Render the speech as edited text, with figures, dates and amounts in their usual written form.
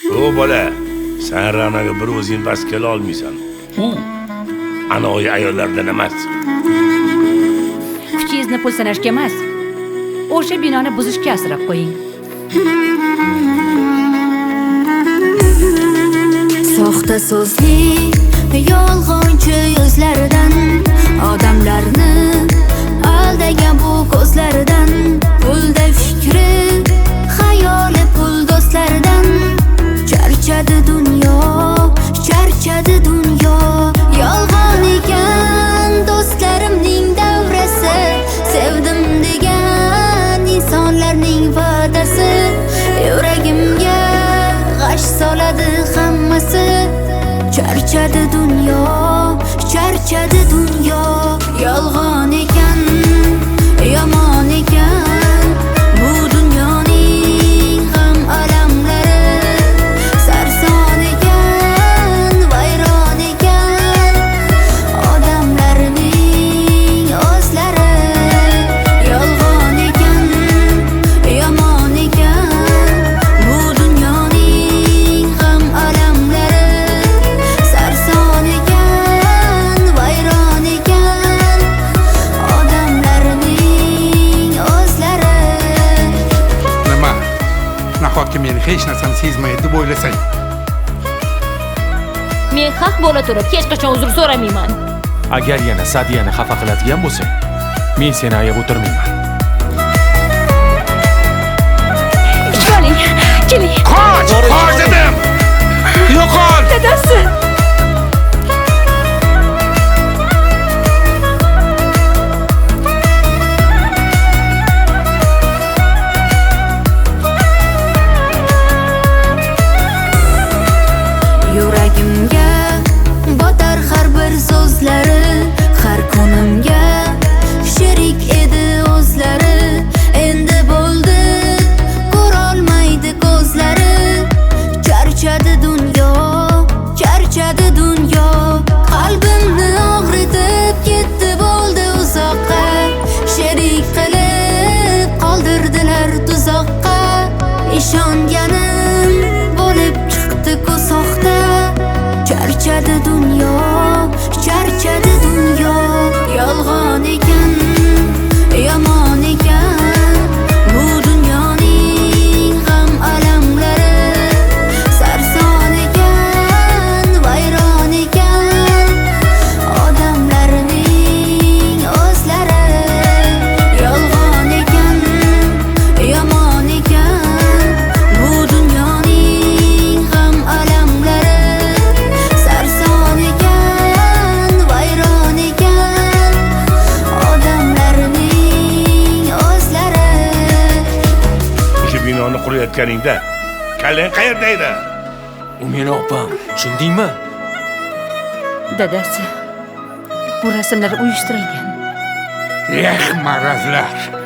O bola, sen Ra'naga bir o'zing bas kela olmaysan. U anoyi ayollardan emas. Kuchingizni pul sanashga emas, o'sha binoni buzishga asrab qo'ying. Soxta so'zli, yolg'onchi yuzlaridan, odamlarni aldagan bu ko'zlaridan, pulda fikri, xayoli pul do'stlaridan, charchadi dunyo, charchadi dunyo. Yolg'on ekan do'stlarimning davrasi, sevdim degan insonlarning va'dasi, yuragimga g'ash soladi hammasi. Charchadi dunyo, charchadi dunyo. Yolg'on ekan, yomon ekan bu dunyoning ham alamlari. Sarson ekan, vayron ekan odamlarning o'zlari. Yolg'on ekan, yomon ekan bu dunyoning ham alamlari. Sarson ekan, vayron ekan odamlarning o'zlari. Nima? Nahotki meni hech narsani sezmaydi deb o'ylasang? Men haq bo'la turib hech qachon uzr so'ramayman. Agar yana Sadiyani xafa qiladigan bo'lsang, men seni ayab o'tirmayman. Keling, keling. Qoch dedim. Yo'qol! Dadasi. Yuragimga botar har bir so'zlari, har kunimga sherik edi o'zlari. Endi bo'ldi ko'rolmaydi ko'zlari. Charchadi dunyo, charchadi dunyo. Qalbimni og'ritib ketdi bo'ldi uzoqqa. Sherik qilib qoldirdilar tuzoqqa. Ishonganim bo'lib chiqdi soxta. Charchadi dunyo, charchadi dunyo. Yolg'on ekan, yomon ekan bu dunyoning ham alamlari. Sarson ekan, vayron ekan odamlarning o'zlari. Yolg'on ekan, yomon ekan bu dunyoning ham alamlari. Sarson ekan, vayron ekan odamlarning o'zlari. O'sha binoni qurayotganingda kallang qayerda edi? U meni opam, tushundingmi? Dadasi. Bu rasmlar uyushtirilgan. Marazlar.